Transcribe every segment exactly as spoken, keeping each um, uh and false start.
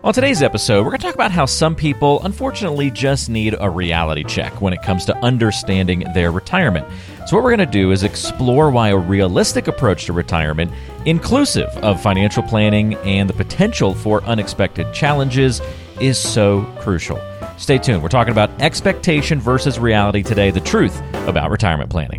On today's episode, we're going to talk about how some people, unfortunately, just need a reality check when it comes to understanding their retirement. So what we're going to do is explore why a realistic approach to retirement, inclusive of financial planning and the potential for unexpected challenges, is so crucial. Stay tuned. We're talking about expectation versus reality today, the truth about retirement planning.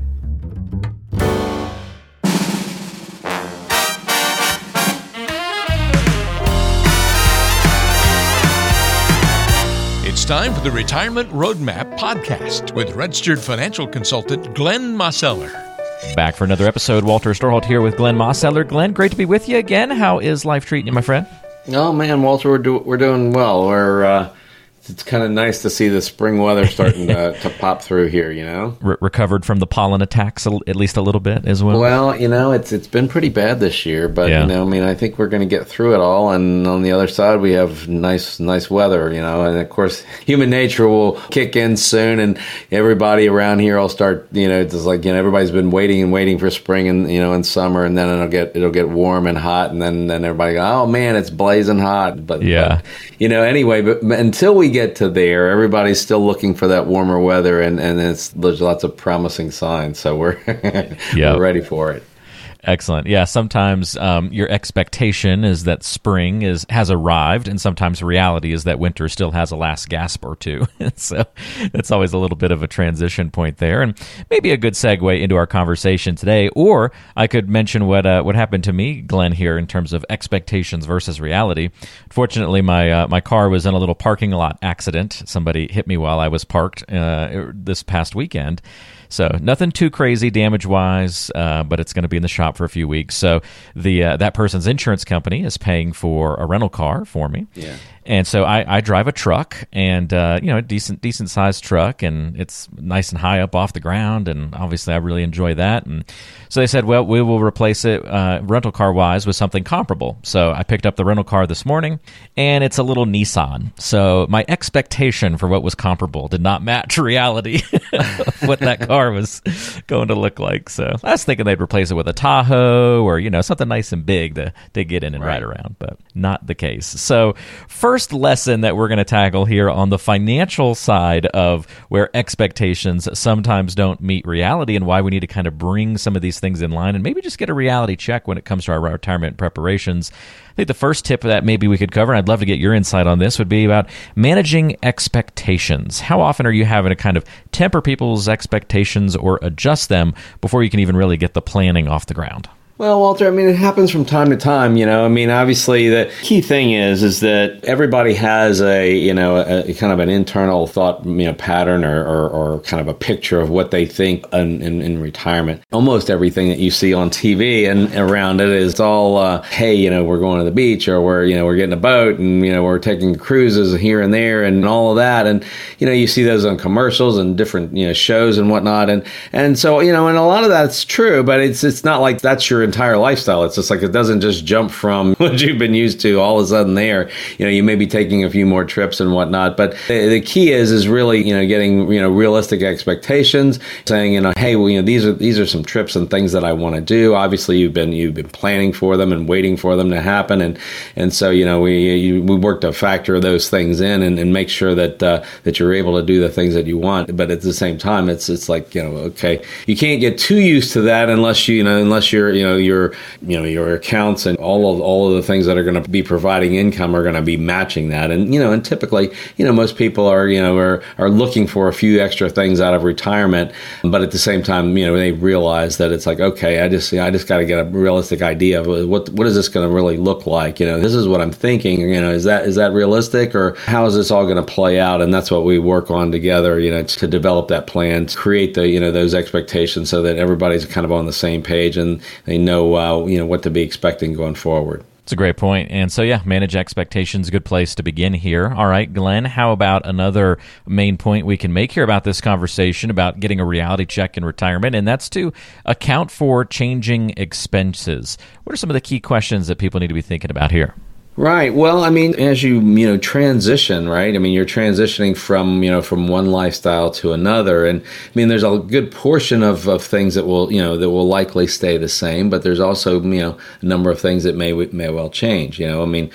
It's time for the Retirement Roadmap podcast with registered financial consultant Glenn Mosseller. Back for another episode. Walter Storholt here with Glenn Mosseller. Glenn, great to be with you again. How is life treating you, my friend? Oh man, Walter, we're do- we're doing well. We're uh, it's kind of nice to see the spring weather starting to, to pop through here. You know, Re- recovered from the pollen attacks a, at least a little bit as well. Well, you know, it's it's been pretty bad this year, but Yeah. you know, I mean, I think we're going to get through it all. And on the other side, we have nice nice weather. You know, and of course, human nature will kick in soon, and everybody around here will start. You know, it's like you know, everybody's been waiting and waiting for spring and you know, and summer, and then it'll get it'll get warm and hot, and then then everybody go, oh man, it's blazing hot. But Yeah. but, you know, anyway, but until we get to there, everybody's still looking for that warmer weather, and, and it's, there's lots of promising signs. So we're, Yeah. we're ready for it. Excellent. Yeah, sometimes um, your expectation is that spring is has arrived, and sometimes reality is that winter still has a last gasp or two. So that's always a little bit of a transition point there, and maybe a good segue into our conversation today. Or I could mention what uh, what happened to me, Glenn, here in terms of expectations versus reality. Fortunately, my uh, my car was in a little parking lot accident. Somebody hit me while I was parked uh, this past weekend. So nothing too crazy damage-wise, uh, but it's going to be in the shop for a few weeks. So the uh, that person's insurance company is paying for a rental car for me. Yeah. And so I, I drive a truck, and uh, you know, a decent decent sized truck, and it's nice and high up off the ground, and obviously I really enjoy that. And so they said, well, we will replace it uh, rental car wise with something comparable. So I picked up the rental car this morning, and it's a little Nissan. So my expectation for what was comparable did not match reality of what that car was going to look like. So I was thinking they'd replace it with a Tahoe or you know something nice and big to to get in and Right. ride around, but not the case. So first. First lesson that we're going to tackle here on the financial side of where expectations sometimes don't meet reality and why we need to kind of bring some of these things in line and maybe just get a reality check when it comes to our retirement preparations. I think the first tip that maybe we could cover, and I'd love to get your insight on this, would be about managing expectations. How often are you having to kind of temper people's expectations or adjust them before you can even really get the planning off the ground? Well, Walter, I mean, it happens from time to time, you know. I mean, obviously, the key thing is is that everybody has a, you know, a, a kind of an internal thought, you know, pattern or, or, or kind of a picture of what they think in, in, in retirement. Almost everything that you see on T V and around it is all, uh, hey, you know, we're going to the beach, or we're, you know, we're getting a boat, and, you know, we're taking cruises here and there and all of that. And, you know, you see those on commercials and different, you know, shows and whatnot. And, and so, you know, and a lot of that's true, but it's, it's not like that's your entire lifestyle. It's just like it doesn't just jump from what you've been used to all of a sudden there. You know, you may be taking a few more trips and whatnot, but the, the key is is really, you know, getting, you know, realistic expectations, saying, you know, hey, well, you know, these are these are some trips and things that I want to do. Obviously, you've been you've been planning for them and waiting for them to happen, and and so, you know, we you, we work to factor those things in and, and make sure that uh, that you're able to do the things that you want. But at the same time, it's it's like, you know, okay, you can't get too used to that unless you, you know, unless you're, you know, you're you know, your accounts and all of all of the things that are going to be providing income are going to be matching that. And, you know, and typically, you know, most people are, you know, are, are looking for a few extra things out of retirement. But at the same time, you know, they realize that it's like, okay, I just, you know, I just got to get a realistic idea of what, what is this going to really look like? You know, this is what I'm thinking, you know, is that, is that realistic, or how is this all going to play out? And that's what we work on together, you know, to develop that plan, to create the, you know, those expectations so that everybody's kind of on the same page and they know, uh, you know, what to be expecting going forward. It's a great point. And so, yeah, manage expectations, a good place to begin here. All right, Glenn, how about another main point we can make here about this conversation about getting a reality check in retirement, and that's to account for changing expenses. What are some of the key questions that people need to be thinking about here? Right. Well, I mean, as you, you know, transition, right? I mean, you're transitioning from, you know, from one lifestyle to another. And I mean, there's a good portion of, of things that will, you know, that will likely stay the same, but there's also, you know, a number of things that may, may well change. You know, I mean,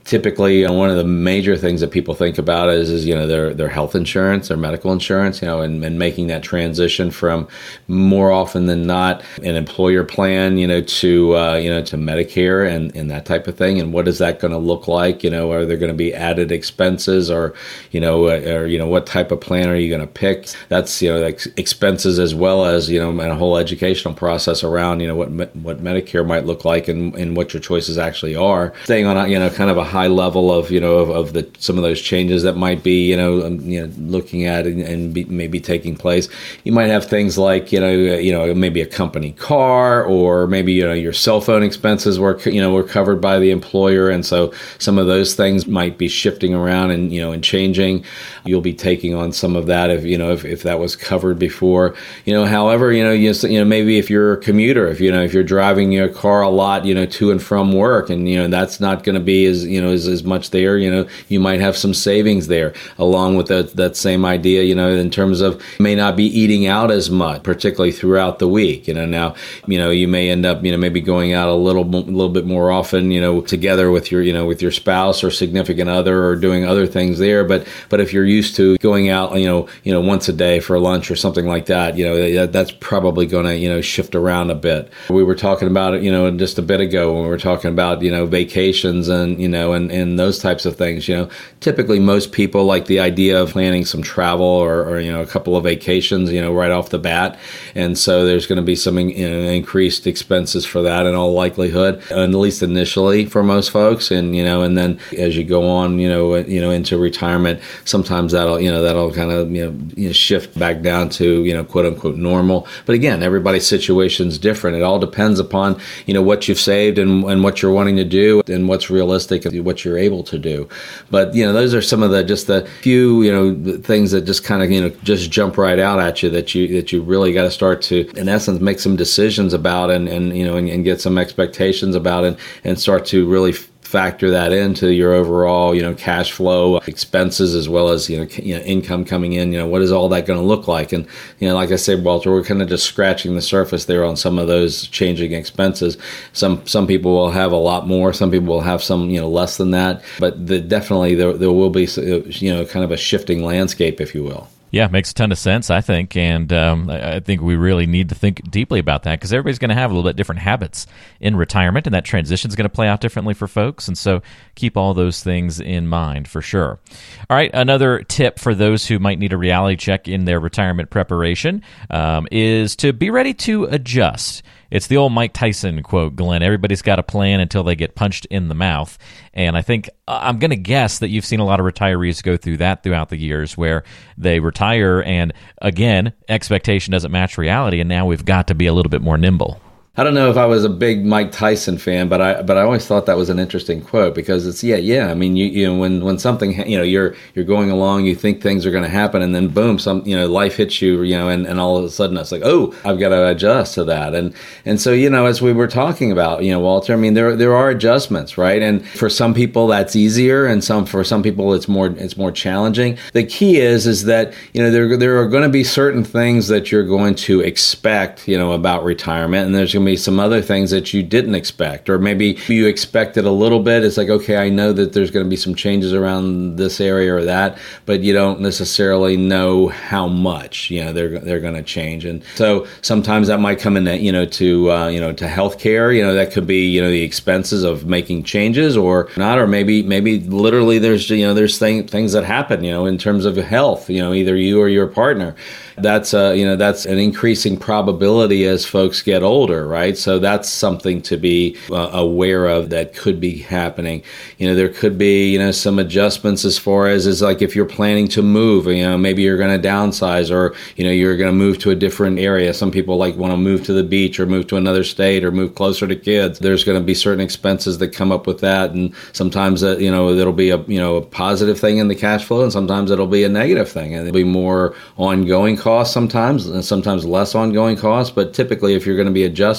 typically, you know, one of the major things that people think about is, is you know, their their health insurance, their medical insurance, you know, and, and making that transition from more often than not an employer plan, you know, to uh, you know to Medicare and, and that type of thing. And what is that going to look like? You know, are there going to be added expenses, or you know, or you know, what type of plan are you going to pick? That's you know, like expenses as well as you know, and a whole educational process around you know what what Medicare might look like and, and what your choices actually are. Staying on a, you know kind of a high level of you know of, of the some of those changes that might be you know um, you know looking at and, and be, maybe taking place. You might have things like you know you know maybe a company car, or maybe you know your cell phone expenses were you know were covered by the employer, and so some of those things might be shifting around and you know and changing. You'll be taking on some of that if you know if, if that was covered before. You know, however, you know you, you know maybe if you're a commuter, if you know if you're driving your car a lot, you know to and from work, and you know that's not going to be as you know as, as much there. You know, you might have some savings there, along with that that same idea. You know, in terms of you may not be eating out as much, particularly throughout the week. You know, now you know you may end up you know maybe going out a little a little bit more often. You know, together with your you know with your spouse or significant other, or doing other things there. But but if you're used to going out, you know you know once a day for lunch or something like that, you know that, that's probably going to you know shift around a bit. We were talking about it, you know, just a bit ago when we were talking about you know vacations and you know and, and those types of things. You know, typically most people like the idea of planning some travel or, or you know a couple of vacations, you know, right off the bat, and so there's going to be some you know, increased expenses for that in all likelihood, at least initially for most folks, and you know, and then as you go on, you know, you know into retirement, sometimes that'll you know that'll kind of you know, you know shift back down to you know quote unquote normal. But again, everybody's situation is different. It all depends upon you know what you've saved and, and what you're wanting to do and what's realistic and what you're able to do. But you know those are some of the just the few you know things that just kind of you know just jump right out at you that you that you really got to start to in essence make some decisions about and, and you know and, and get some expectations about and and start to really factor that into your overall, you know, cash flow expenses as well as, you know, you know income coming in. You know, what is all that going to look like? And, you know, like I said, Walter, we're kind of just scratching the surface there on some of those changing expenses. Some some people will have a lot more. Some people will have some, you know, less than that. But the, definitely there, there will be, you know, kind of a shifting landscape, if you will. Yeah, makes a ton of sense, I think, and um, I think we really need to think deeply about that because everybody's going to have a little bit different habits in retirement, and that transition is going to play out differently for folks, and so keep all those things in mind for sure. All right, another tip for those who might need a reality check in their retirement preparation um, is to be ready to adjust. It's the old Mike Tyson quote, Glenn. Everybody's got a plan until they get punched in the mouth. And I think I'm going to guess that you've seen a lot of retirees go through that throughout the years where they retire and, again, expectation doesn't match reality, and now we've got to be a little bit more nimble. I don't know if I was a big Mike Tyson fan, but I but I always thought that was an interesting quote because it's yeah yeah I mean you you know when when something you know you're you're going along, you think things are going to happen, and then boom, some you know life hits you you know and, and all of a sudden it's like, oh, I've got to adjust to that. And and so you know as we were talking about, you know Walter, I mean there there are adjustments, right? And for some people that's easier, and some for some people it's more it's more challenging. The key is is that you know there there are going to be certain things that you're going to expect you know about retirement, and there's going to be some other things that you didn't expect, or maybe you expected a little bit. It's like, okay, I know that there's going to be some changes around this area or that, but you don't necessarily know how much, you know, they're they're going to change. And so sometimes that might come in, you know, to uh, you know, to healthcare. You know, that could be, you know, the expenses of making changes or not, or maybe maybe literally there's you know there's thing, things that happen, you know, in terms of health. You know, either you or your partner. That's uh, you know that's an increasing probability as folks get older, right? So that's something to be uh, aware of that could be happening. You know, there could be you know some adjustments as far as is like if you're planning to move, you know, maybe you're going to downsize, or you know you're going to move to a different area. Some people like want to move to the beach or move to another state or move closer to kids. There's going to be certain expenses that come up with that, and sometimes uh, you know it'll be a you know a positive thing in the cash flow, and sometimes it'll be a negative thing, and it'll be more ongoing costs sometimes, and sometimes less ongoing costs. But typically, if you're going to be adjusting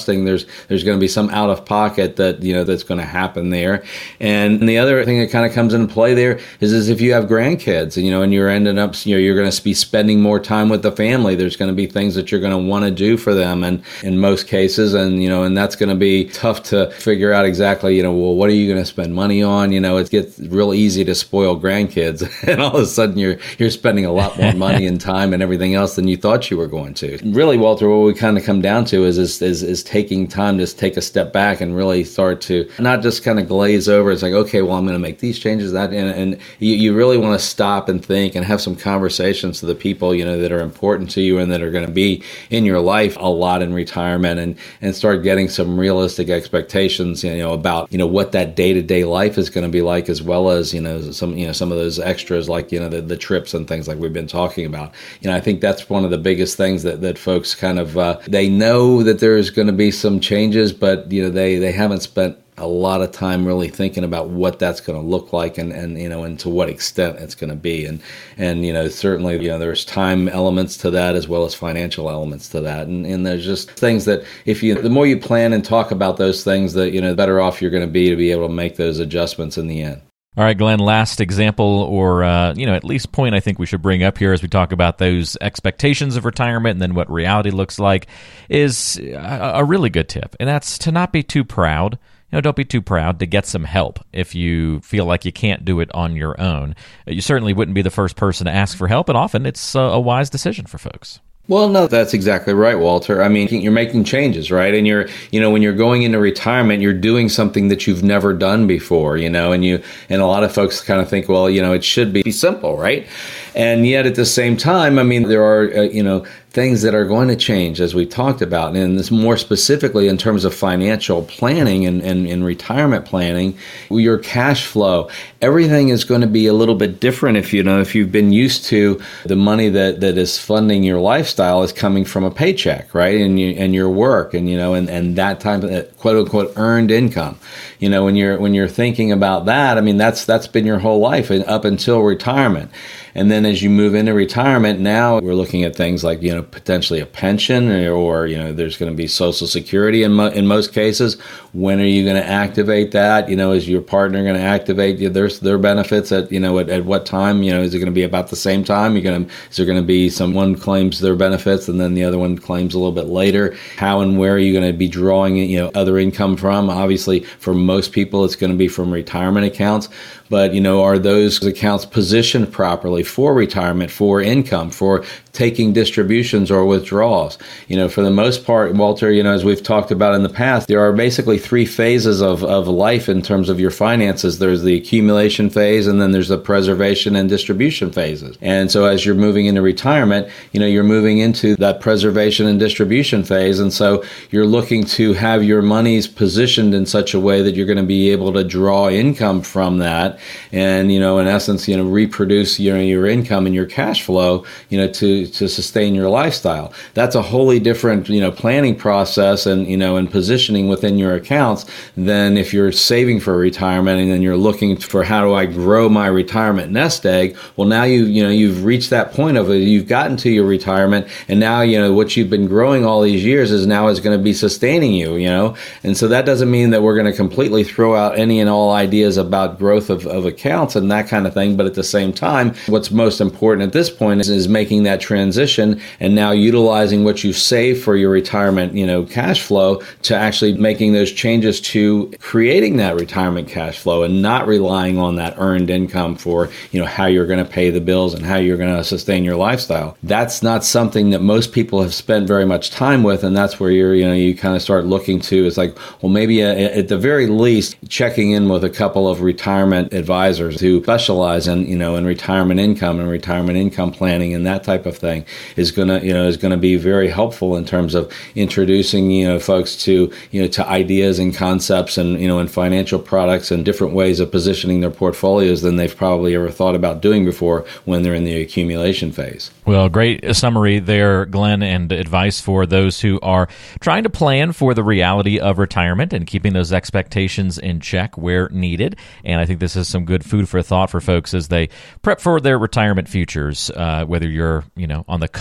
investing, there's there's going to be some out of pocket that, you know, that's going to happen there. And the other thing that kind of comes into play there is, is if you have grandkids, and, you know, and you're ending up, you know, you're going to be spending more time with the family, there's going to be things that you're going to want to do for them, and in most cases, and, you know, and that's going to be tough to figure out exactly, you know, well, what are you going to spend money on? You know, it gets real easy to spoil grandkids, and all of a sudden you're you're spending a lot more money and time and everything else than you thought you were going to. Really, Walter, what we kind of come down to is is is, is taking time to take a step back and really start to not just kind of glaze over. It's like, okay, well, I'm going to make these changes, that, and, and you, you really want to stop and think and have some conversations to the people, you know, that are important to you and that are going to be in your life a lot in retirement, and and start getting some realistic expectations, you know, about, you know, what that day-to-day life is going to be like, as well as, you know, some, you know, some of those extras, like, you know, the, the trips and things like we've been talking about. You know, I think that's one of the biggest things that, that folks kind of, uh, they know that there's going to be some changes, but, you know, they, they haven't spent a lot of time really thinking about what that's going to look like, and, and, you know, and to what extent it's going to be. And, and, you know, certainly, you know, there's time elements to that as well as financial elements to that. And, and there's just things that if you, the more you plan and talk about those things, that, you know, the better off you're going to be to be able to make those adjustments in the end. All right, Glenn, last example, or, uh, you know, at least point I think we should bring up here as we talk about those expectations of retirement and then what reality looks like, is a, a really good tip. And that's to not be too proud. You know, don't be too proud to get some help if you feel like you can't do it on your own. You certainly wouldn't be the first person to ask for help, and often it's a, a wise decision for folks. Well, no, that's exactly right, Walter. I mean, you're making changes, right? And you're, you know, when you're going into retirement, you're doing something that you've never done before, you know, and you, and a lot of folks kind of think, well, you know, it should be simple, right? And yet at the same time, I mean, there are, uh, you know, things that are going to change, as we talked about. And this more specifically in terms of financial planning and, and, and retirement planning, your cash flow, everything is going to be a little bit different. If you know, if you've been used to the money that, that is funding your lifestyle is coming from a paycheck, right? And you, and your work, and, you know, and, and that type of quote unquote earned income. You know, when you're, when you're thinking about that, I mean, that's, that's been your whole life and up until retirement. And then as you move into retirement, now we're looking at things like, you know, potentially a pension, or, or you know, there's going to be Social Security in, mo- in most cases. When are you going to activate that? You know, is your partner going to activate their, their benefits at, you know, at, at what time? You know, is it going to be about the same time? You're going to, is there going to be someone claims their benefits and then the other one claims a little bit later? How and where are you going to be drawing, you know, other income from? Obviously, for most people, it's going to be from retirement accounts. But, you know, are those accounts positioned properly for retirement, for income, for taking distributions or withdrawals? You know, for the most part, Walter, you know, as we've talked about in the past, there are basically three phases of, of life in terms of your finances. There's the accumulation phase, and then there's the preservation and distribution phases. And so as you're moving into retirement, you know, you're moving into that preservation and distribution phase. And so you're looking to have your monies positioned in such a way that you're going to be able to draw income from that. And, you know, in essence, you know, reproduce, you know, your income and your cash flow, you know, to, to sustain your lifestyle. That's a wholly different, you know, planning process and, you know, and positioning within your accounts than if you're saving for retirement and then you're looking for how do I grow my retirement nest egg. Well, now you, you know, you've reached that point of it. You've gotten to your retirement, and now, you know, what you've been growing all these years is now is going to be sustaining you, you know. And so that doesn't mean that we're going to completely throw out any and all ideas about growth of, of accounts and that kind of thing. But at the same time, what's most important at this point is, is making that transition and now utilizing what you've saved for your retirement, you know, cash flow to actually making those changes to creating that retirement cash flow and not relying on that earned income for, you know, how you're going to pay the bills and how you're going to sustain your lifestyle. That's not something that most people have spent very much time with. And that's where you're, you know, you kind of start looking to, it's like, well, maybe at the very least, checking in with a couple of retirement advisors who specialize in, you know, in retirement income and retirement income planning and that type of thing is going to, you know, is going to be very helpful in terms of introducing, you know, folks to, you know, to ideas and concepts and, you know, and financial products and different ways of positioning their portfolios than they've probably ever thought about doing before when they're in the accumulation phase. Well, great summary there, Glenn, and advice for those who are trying to plan for the reality of retirement and keeping those expectations in check where needed. And I think this is some good food for thought for folks as they prep for their retirement futures, uh, whether you're, you know, on the cusp of retirement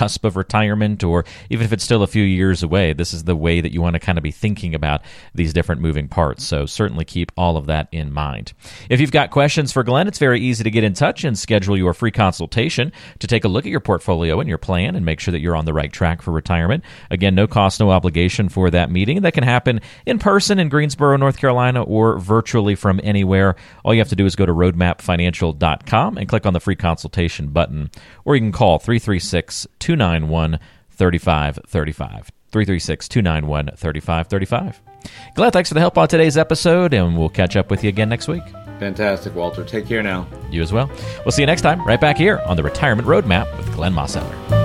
retirement, or even if it's still a few years away, this is the way that you want to kind of be thinking about these different moving parts. So certainly keep all of that in mind. If you've got questions for Glenn, it's very easy to get in touch and schedule your free consultation to take a look at your portfolio and your plan and make sure that you're on the right track for retirement. Again, no cost, no obligation for that meeting. That can happen in person in Greensboro, North Carolina, or virtually from anywhere. All you have to do is go to roadmap financial dot com and click on the free consultation button, or you can call three three six, two nine one, three five three five. three three six, two nine one, three five three five. Glenn, thanks for the help on today's episode, and we'll catch up with you again next week. Fantastic, Walter. Take care now. You as well. We'll see you next time right back here on the Retirement Roadmap with Glenn Mosseller.